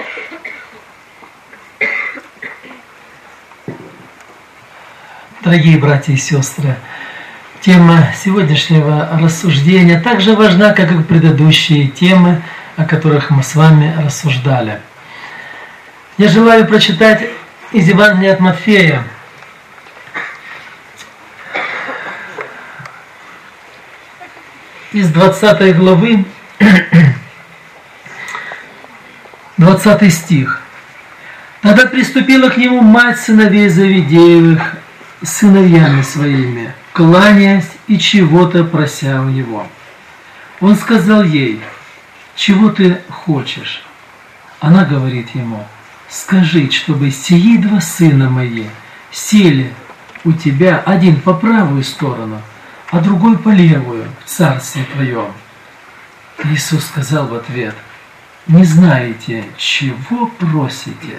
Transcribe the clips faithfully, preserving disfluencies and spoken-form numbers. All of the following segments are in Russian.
Дорогие братья и сестры, тема сегодняшнего рассуждения так же важна, как и предыдущие темы, о которых мы с вами рассуждали. Я желаю прочитать из Евангелия от Матфея, из двадцатой главы, двадцатый стих. «Тогда приступила к нему мать сыновей Завидеевых с сыновьями своими, кланяясь и чего-то прося у него. Он сказал ей: чего ты хочешь? Она говорит ему: скажи, чтобы сии два сына мои сели у тебя, один по правую сторону, а другой по левую, в царстве твоем. Иисус сказал в ответ: не знаете, чего просите.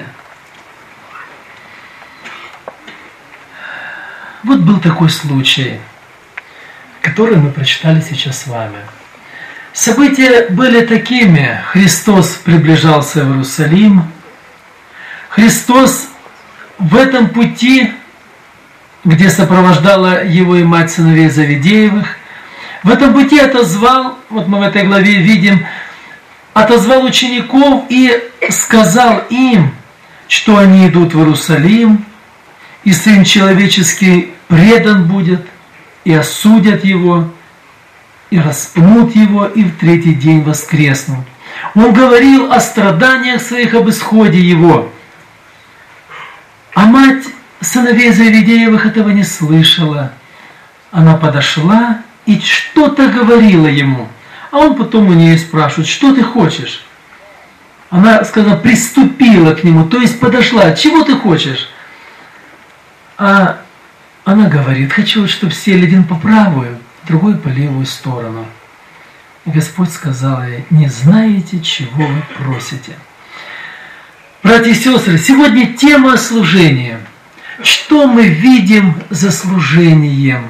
Вот был такой случай, который мы прочитали сейчас с вами. События были такими. Христос приближался в Иерусалим. Христос в этом пути, где сопровождала его и мать сыновей Завидеевых, в этом пути отозвал, вот мы в этой главе видим, отозвал учеников и сказал им, что они идут в Иерусалим, и Сын Человеческий предан будет, и осудят его, и распнут его, и в третий день воскреснут. Он говорил о страданиях своих, об исходе его. А мать сыновей Завидеевых этого не слышала. Она подошла и что-то говорила ему. А он потом у нее спрашивает: что ты хочешь? Она сказала, приступила к нему, то есть подошла. Чего ты хочешь? А она говорит: хочу, чтобы сели один по правую, другой по левую сторону. И Господь сказал ей: не знаете, чего вы просите. Братья и сестры, сегодня тема служения. Что мы видим за служением?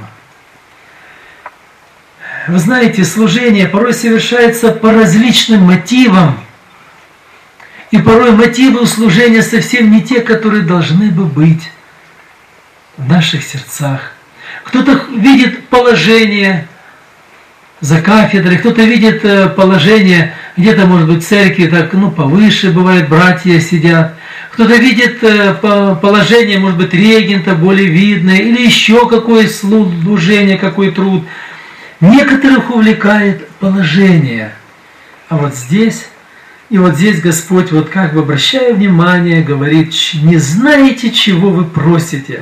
Вы знаете, служение порой совершается по различным мотивам. И порой мотивы у служения совсем не те, которые должны бы быть в наших сердцах. Кто-то видит положение за кафедрой, кто-то видит положение где-то, может быть, в церкви, так, ну, повыше, бывает, братья сидят. Кто-то видит положение, может быть, регента, более видное, или еще какое служение, какой труд. Некоторых увлекает положение. А вот здесь, и вот здесь Господь, вот как бы обращая внимание, говорит: не знаете, чего вы просите.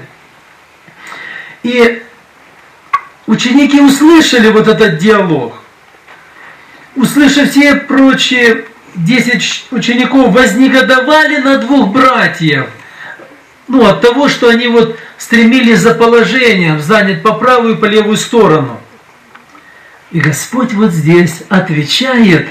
И ученики услышали вот этот диалог. Услышав, все прочие десять учеников вознегодовали на двух братьев. Ну, от того, что они вот стремились за положением занять по правую и по левую сторону. И Господь вот здесь отвечает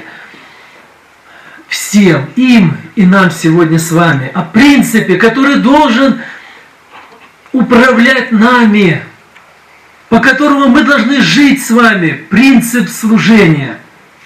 всем, им и нам сегодня с вами, о принципе, который должен управлять нами, по которому мы должны жить с вами, принцип служения.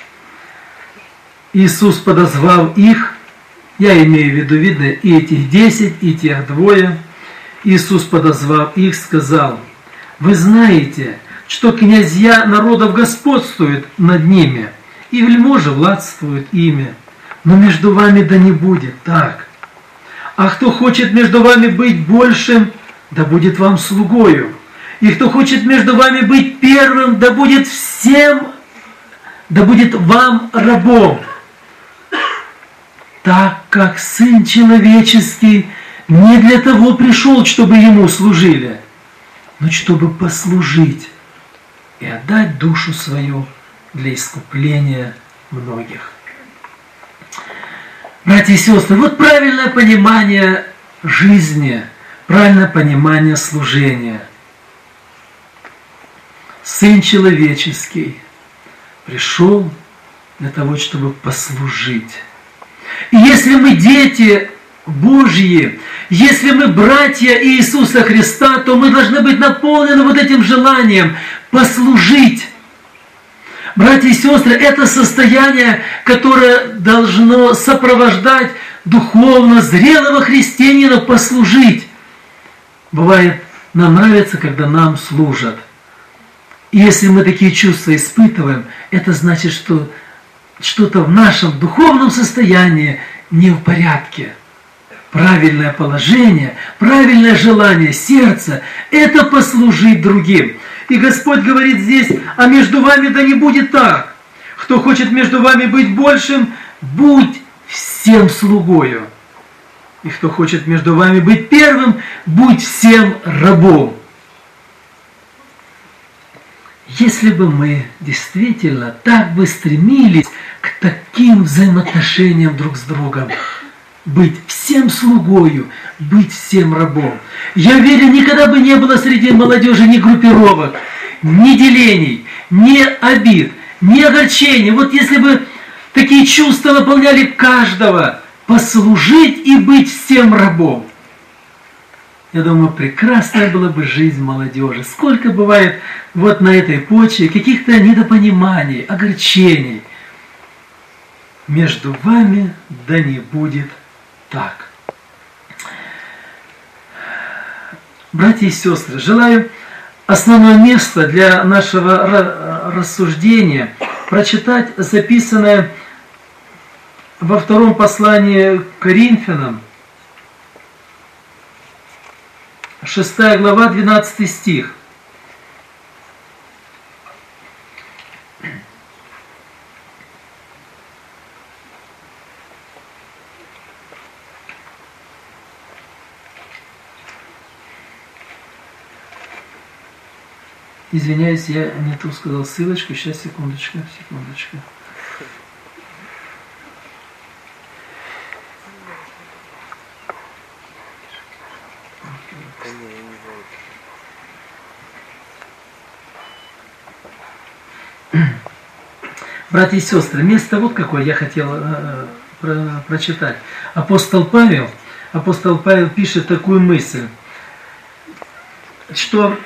Иисус подозвал их, я имею в виду, видно, и этих десять, и тех двое. Иисус подозвал их, сказал: вы знаете, что князья народов господствуют над ними, и вельможи властвуют ими, но между вами да не будет так. А кто хочет между вами быть большим, да будет вам слугою. И кто хочет между вами быть первым, да будет всем, да будет вам рабом. Так как Сын Человеческий не для того пришел, чтобы Ему служили, но чтобы послужить и отдать душу свою для искупления многих. Братья и сестры, вот правильное понимание жизни, правильное понимание служения. Сын Человеческий пришел для того, чтобы послужить. И если мы дети Божьи, если мы братья Иисуса Христа, то мы должны быть наполнены вот этим желанием послужить. Братья и сестры, это состояние, которое должно сопровождать духовно зрелого христианина послужить. Бывает, нам нравится, когда нам служат. И если мы такие чувства испытываем, это значит, что что-то в нашем духовном состоянии не в порядке. Правильное положение, правильное желание сердца – это послужить другим. И Господь говорит здесь: а между вами да не будет так. Кто хочет между вами быть большим, будь всем слугою. И кто хочет между вами быть первым, будь всем рабом. Если бы мы действительно так бы стремились к таким взаимоотношениям друг с другом, быть всем слугою, быть всем рабом, я верю, никогда бы не было среди молодежи ни группировок, ни делений, ни обид, ни огорчений. Вот если бы такие чувства наполняли каждого, послужить и быть всем рабом, я думаю, прекрасная была бы жизнь молодежи. Сколько бывает вот на этой почве каких-то недопониманий, огорчений. Между вами да не будет так. Братья и сестры, желаю основное место для нашего рассуждения прочитать записанное во втором послании к Коринфянам, шестая глава, двенадцатый стих. Извиняюсь, я не ту сказал ссылочку. Сейчас, секундочку, секундочку. Братья и сестры, место вот какое я хотел э, про, прочитать. Апостол Павел, апостол Павел пишет такую мысль, что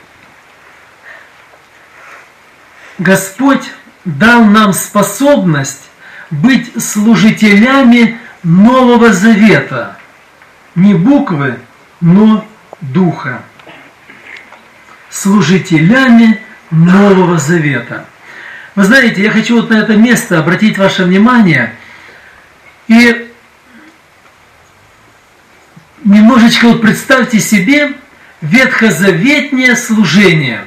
Господь дал нам способность быть служителями Нового Завета. Не буквы, но духа. Служителями Нового Завета. Вы знаете, я хочу вот на это место обратить ваше внимание и немножечко вот представьте себе ветхозаветнее служение.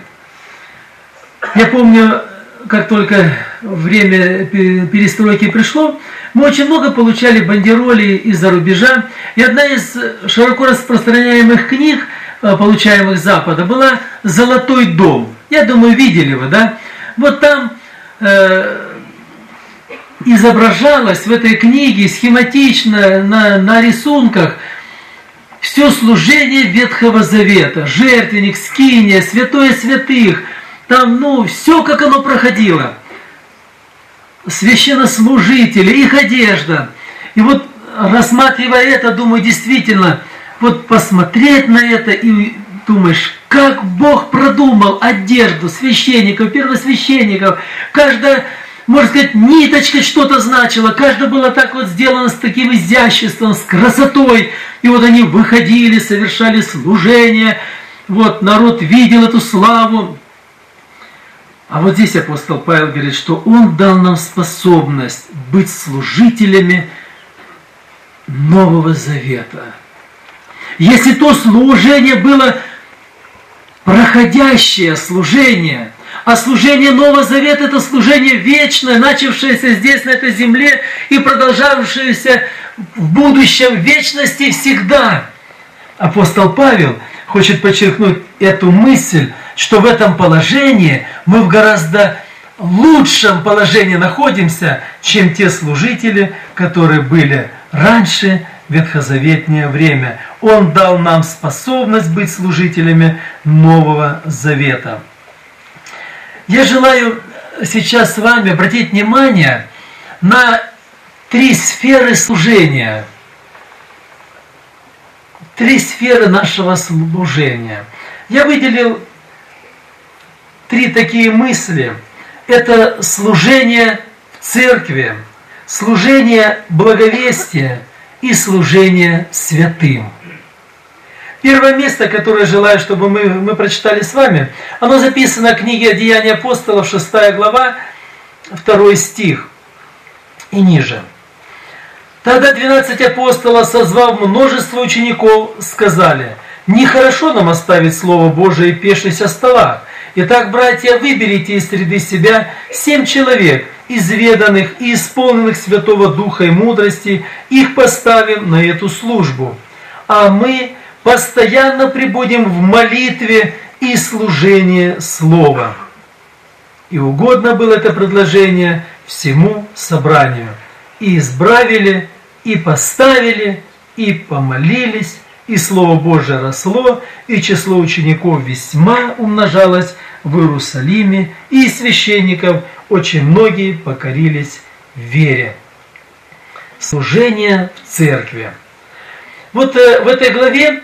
Я помню, как только время перестройки пришло, мы очень много получали бандероли из-за рубежа. И одна из широко распространяемых книг, получаемых с Запада, была «Золотой дом». Я думаю, видели вы, да? Вот там э, изображалось в этой книге схематично на, на рисунках все служение Ветхого Завета. Жертвенник, скиния, святое святых. Там, ну, все, как оно проходило. Священнослужители, их одежда. И вот, рассматривая это, думаю, действительно, вот посмотреть на это и думаешь, как Бог продумал одежду священников, первосвященников. Каждая, можно сказать, ниточка что-то значила. Каждая была так вот сделана с таким изяществом, с красотой. И вот они выходили, совершали служение. Вот народ видел эту славу. А вот здесь апостол Павел говорит, что он дал нам способность быть служителями Нового Завета. Если то служение было проходящее служение, а служение Нового Завета – это служение вечное, начавшееся здесь, на этой земле, и продолжавшееся в будущем, в вечности всегда. Апостол Павел хочет подчеркнуть эту мысль, что в этом положении мы в гораздо лучшем положении находимся, чем те служители, которые были раньше, в ветхозаветнее время. Он дал нам способность быть служителями Нового Завета. Я желаю сейчас с вами обратить внимание на три сферы служения. Три сферы нашего служения. Я выделил три такие мысли. Это служение в церкви, служение благовестия и служение святым. Первое место, которое желаю, чтобы мы, мы прочитали с вами, оно записано в книге «Деяния апостолов», шестая глава, второй стих и ниже. «Тогда двенадцать апостолов, созвав множество учеников, сказали: нехорошо нам оставить Слово Божие и пешись о столах. Итак, братья, выберите из среды себя семь человек, изведанных и исполненных Святого Духа и мудрости, их поставим на эту службу. А мы постоянно пребудем в молитве и служении Слова». И угодно было это предложение всему собранию. И избравили, и поставили, и помолились, и Слово Божие росло, и число учеников весьма умножалось в Иерусалиме, и из священников очень многие покорились вере. Служение в церкви. Вот э, в этой главе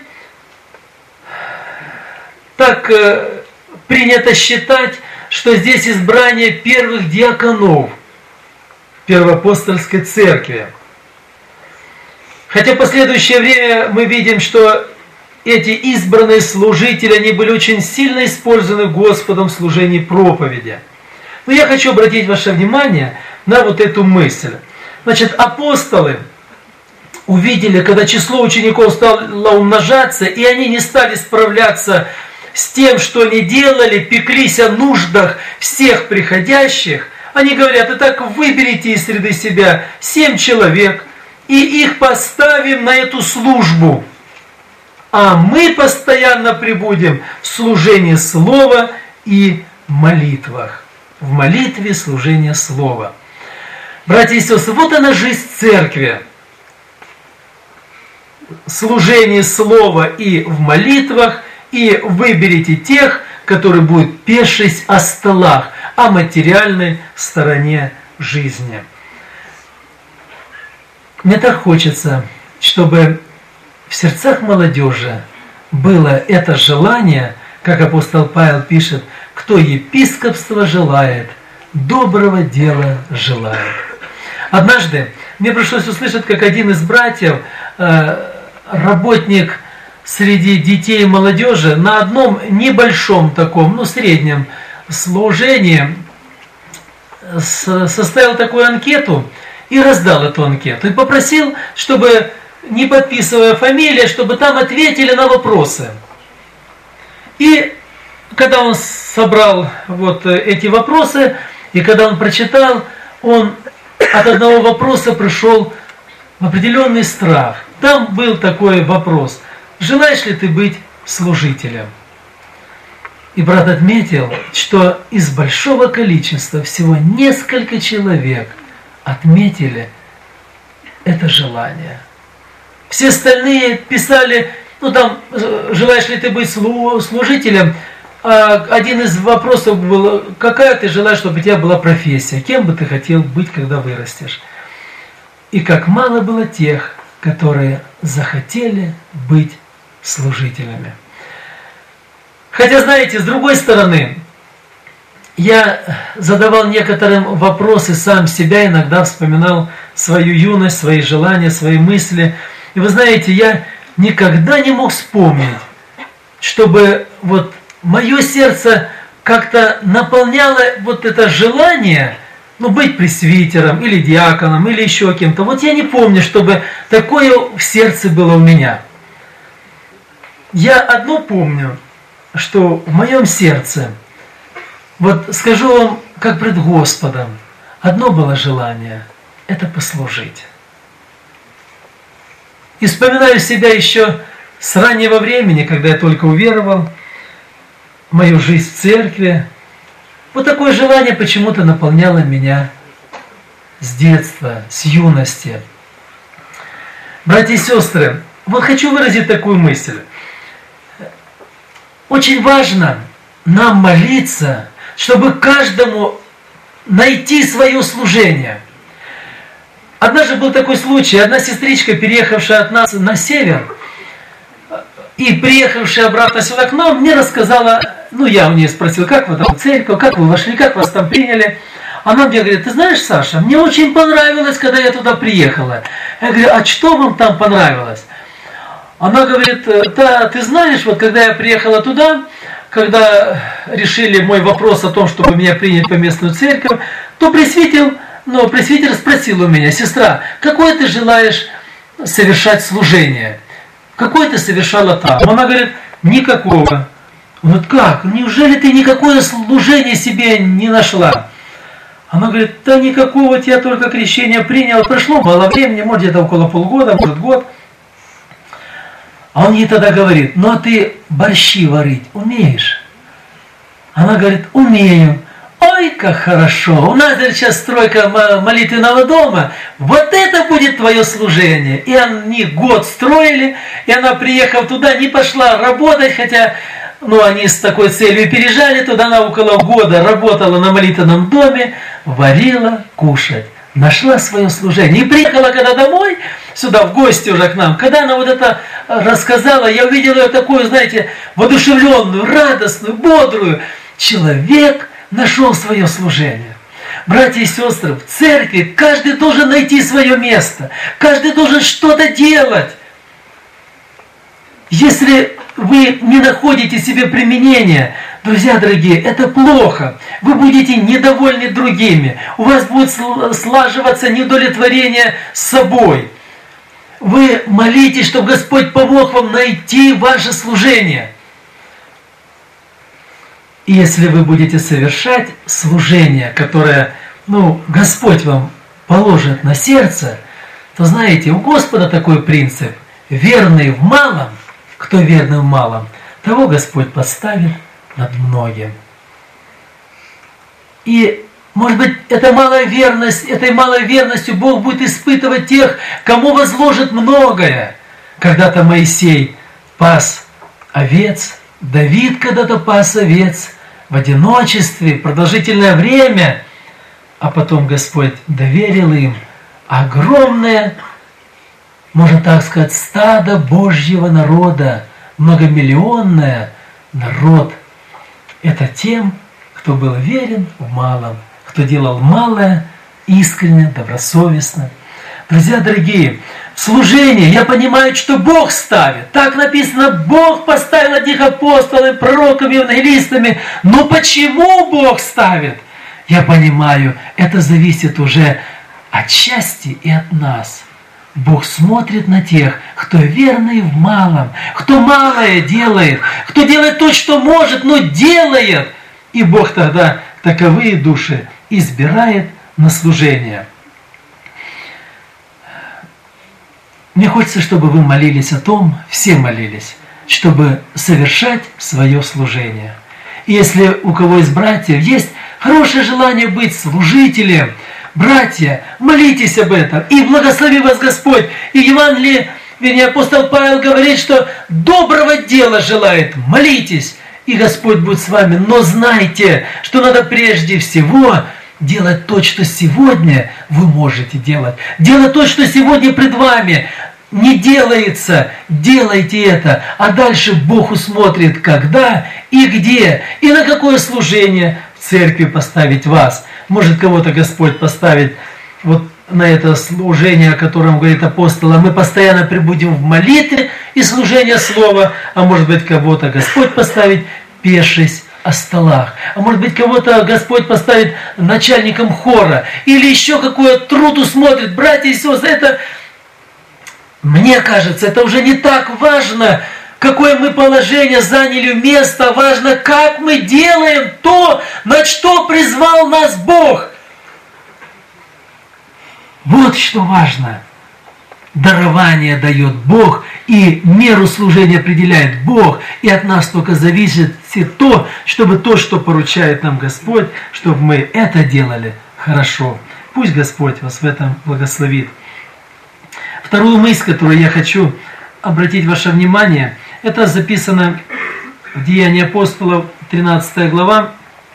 так э, принято считать, что здесь избрание первых диаконов Первоапостольской церкви. Хотя в последующее время мы видим, что эти избранные служители, они были очень сильно использованы Господом в служении проповеди. Но я хочу обратить ваше внимание на вот эту мысль. Значит, апостолы увидели, когда число учеников стало умножаться, и они не стали справляться с тем, что они делали, пеклись о нуждах всех приходящих, они говорят: итак, выберите из среды себя семь человек, и их поставим на эту службу. А мы постоянно пребудем в служении Слова и молитвах. В молитве служение Слова. Братья и сестры, вот она жизнь церкви. Служение Слова и в молитвах, и выберите тех, которые будут пешись о столах, о материальной стороне жизни. Мне так хочется, чтобы в сердцах молодежи было это желание, как апостол Павел пишет: кто епископство желает, доброго дела желает. Однажды мне пришлось услышать, как один из братьев, работник среди детей и молодежи, на одном небольшом таком, ну среднем служении составил такую анкету и раздал эту анкету. И попросил, чтобы, не подписывая фамилии, чтобы там ответили на вопросы. И когда он собрал вот эти вопросы, и когда он прочитал, он от одного вопроса пришел в определенный страх. Там был такой вопрос: желаешь ли ты быть служителем? И брат отметил, что из большого количества всего несколько человек отметили это желание. Все остальные писали: ну там, желаешь ли ты быть служителем? А один из вопросов был: какая ты желаешь, чтобы у тебя была профессия? Кем бы ты хотел быть, когда вырастешь? И как мало было тех, которые захотели быть служителями. Хотя, знаете, с другой стороны, я задавал некоторым вопросы сам себя, иногда вспоминал свою юность, свои желания, свои мысли. И вы знаете, я никогда не мог вспомнить, чтобы вот мое сердце как-то наполняло вот это желание, ну, быть пресвитером или диаконом, или еще кем-то. Вот я не помню, чтобы такое в сердце было у меня. Я одно помню, что в моем сердце, вот скажу вам, как пред Господом, одно было желание – это послужить. И вспоминаю себя еще с раннего времени, когда я только уверовал, мою жизнь в церкви. Вот такое желание почему-то наполняло меня с детства, с юности. Братья и сестры, вот хочу выразить такую мысль. Очень важно нам молиться, чтобы каждому найти свое служение. Однажды был такой случай, одна сестричка, переехавшая от нас на север, и приехавшая обратно сюда к нам, мне рассказала, ну я у нее спросил, как вы там в церковь, как вы вошли, как вас там приняли. Она мне говорит: ты знаешь, Саша, мне очень понравилось, когда я туда приехала. Я говорю: а что вам там понравилось? Она говорит: да, ты знаешь, вот когда я приехала туда, когда решили мой вопрос о том, чтобы меня принять по местную церковь, то пресвитер, ну, пресвитер спросил у меня: сестра, какое ты желаешь совершать служение? Какое ты совершала там? Она говорит: никакого. Вот как? Неужели ты никакое служение себе не нашла? Она говорит: да никакого, я только крещение принял, прошло мало времени, может где-то около полгода, может год. А он ей тогда говорит: ну а ты борщи варить умеешь? Она говорит: умею. Ой, как хорошо, у нас сейчас стройка молитвенного дома, вот это будет твое служение. И они год строили, и она, приехав туда, не пошла работать, хотя, ну, они с такой целью переезжали туда, она около года работала на молитвенном доме, варила кушать, нашла свое служение. И приехала когда домой, сюда в гости уже к нам, когда она вот это рассказала, я увидела ее такую, знаете, воодушевленную, радостную, бодрую. Человек нашел свое служение. Братья и сестры, в церкви каждый должен найти свое место. Каждый должен что-то делать. Если вы не находите себе применения, друзья дорогие, это плохо. Вы будете недовольны другими. У вас будет слаживаться неудовлетворение с собой. Вы молитесь, чтобы Господь помог вам найти ваше служение. И если вы будете совершать служение, которое, ну, Господь вам положит на сердце, то знаете, у Господа такой принцип: верный в малом, кто верный в малом, того Господь поставит над многим. И, может быть, эта малая верность, этой малой верностью Бог будет испытывать тех, кому возложит многое. Когда-то Моисей пас овец, Давид когда-то пас овец в одиночестве, продолжительное время, а потом Господь доверил им огромное, можно так сказать, стадо Божьего народа, многомиллионное народ. Это тем, кто был верен в малом, кто делал малое искренне, добросовестно. Друзья дорогие, в служении я понимаю, что Бог ставит. Так написано: Бог поставил одних апостолами, пророками, евангелистами. Но почему Бог ставит? Я понимаю, это зависит уже отчасти и от нас. Бог смотрит на тех, кто верный в малом, кто малое делает, кто делает то, что может, но делает. И Бог тогда таковые души избирает на служение. Мне хочется, чтобы вы молились о том, все молились, чтобы совершать свое служение. И если у кого из братьев есть хорошее желание быть служителем, братья, молитесь об этом, и благослови вас Господь. И Евангелие, вернее, апостол Павел говорит, что доброго дела желает, молитесь, и Господь будет с вами. Но знайте, что надо прежде всего делать то, что сегодня вы можете делать. Делать то, что сегодня пред вами не делается. Делайте это. А дальше Бог усмотрит, когда и где, и на какое служение в церкви поставить вас. Может, кого-то Господь поставит вот на это служение, о котором говорит апостол, а мы постоянно пребудем в молитве и служении слова. А может быть, кого-то Господь поставит певшись о столах. А может быть, кого-то Господь поставит начальником хора. Или еще какой труд усмотрит. Братья и сестры, это, мне кажется, это уже не так важно, какое мы положение заняли, место. Важно, как мы делаем то, на что призвал нас Бог. Вот что важно. Дарование дает Бог, и меру служения определяет Бог, и от нас только зависит то, чтобы то, что поручает нам Господь, чтобы мы это делали хорошо. Пусть Господь вас в этом благословит. Вторую мысль, которую я хочу обратить ваше внимание, это записано в Деянии апостолов, тринадцатая глава,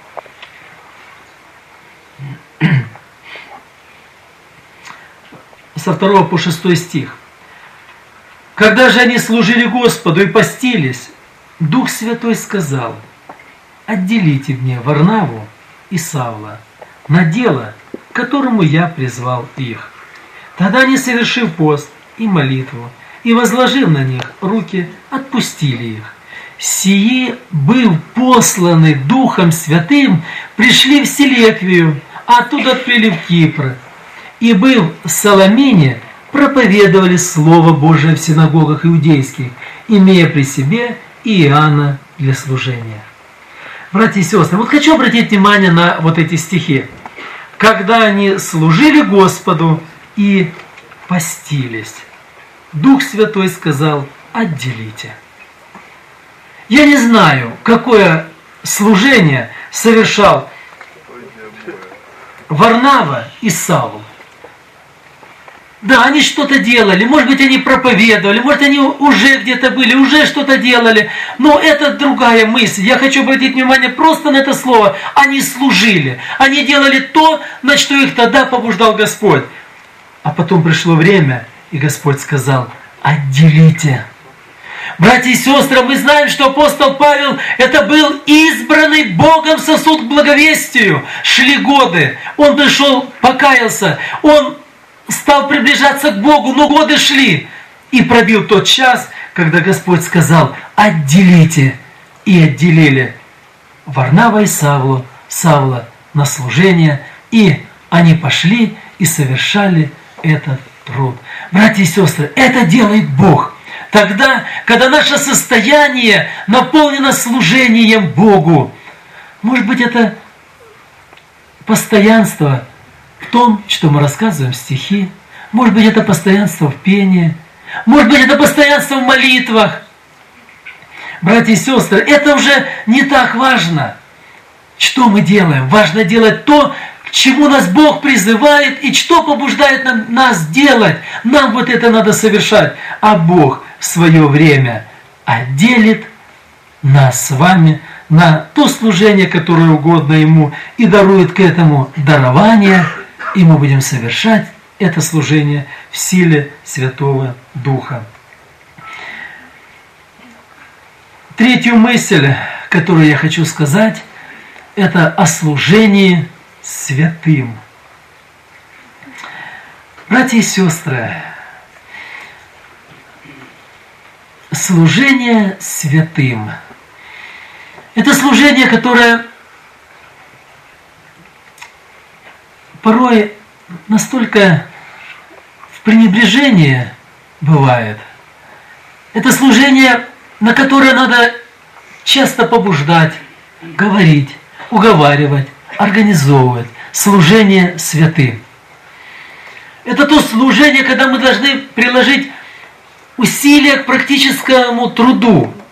со второго по шестой стих. Когда же они служили Господу и постились, Дух Святой сказал: отделите мне Варнаву и Савла на дело, к которому я призвал их. Тогда они, совершив пост и молитву, и возложив на них руки, отпустили их. Сии, быв посланы Духом Святым, пришли в Селеквию, а оттуда отплыли в Кипр. И, быв в Саламине, проповедовали Слово Божие в синагогах иудейских, имея при себе и Иоанна для служения. Братья и сестры, вот хочу обратить внимание на вот эти стихи. Когда они служили Господу и постились, Дух Святой сказал: отделите. Я не знаю, какое служение совершал Варнава и Савл. Да, они что-то делали, может быть, они проповедовали, может, они уже где-то были, уже что-то делали, но это другая мысль. Я хочу обратить внимание просто на это слово. Они служили, они делали то, на что их тогда побуждал Господь. А потом пришло время, и Господь сказал: отделите. Братья и сестры, мы знаем, что апостол Павел это был избранный Богом сосуд к благовестию. Шли годы, он пришел, покаялся, он стал приближаться к Богу, но годы шли. И пробил тот час, когда Господь сказал: отделите. И отделили Варнава и Савлу, Савла на служение, и они пошли и совершали этот труд. Братья и сестры, это делает Бог. Тогда, когда наше состояние наполнено служением Богу, может быть, это постоянство в том, что мы рассказываем стихи, может быть, это постоянство в пении, может быть, это постоянство в молитвах. Братья и сестры, это уже не так важно, что мы делаем. Важно делать то, к чему нас Бог призывает и что побуждает нам, нас делать. Нам вот это надо совершать. А Бог в свое время отделит нас с вами на то служение, которое угодно Ему, и дарует к этому дарование, и мы будем совершать это служение в силе Святого Духа. Третью мысль, которую я хочу сказать, это о служении святым. Братья и сестры, служение святым – это служение, которое порой настолько в пренебрежении бывает. Это служение, на которое надо часто побуждать, говорить, уговаривать, организовывать. Служение святым. Это то служение, когда мы должны приложить усилия к практическому труду.